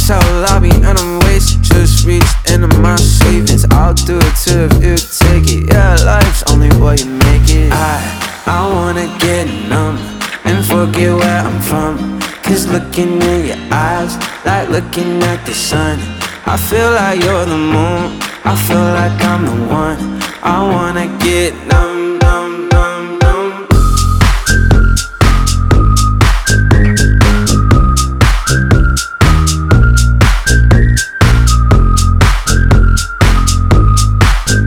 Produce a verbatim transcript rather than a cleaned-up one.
so lobby and I'm wasted. Just reached into my savings. I'll do it too if you take it. Yeah, life's only what you make it. I, I wanna get numb and forget where I'm from. Cause looking in your eyes, like looking at the sun. I feel like you're the moon, I feel like I'm the one. I wanna get numb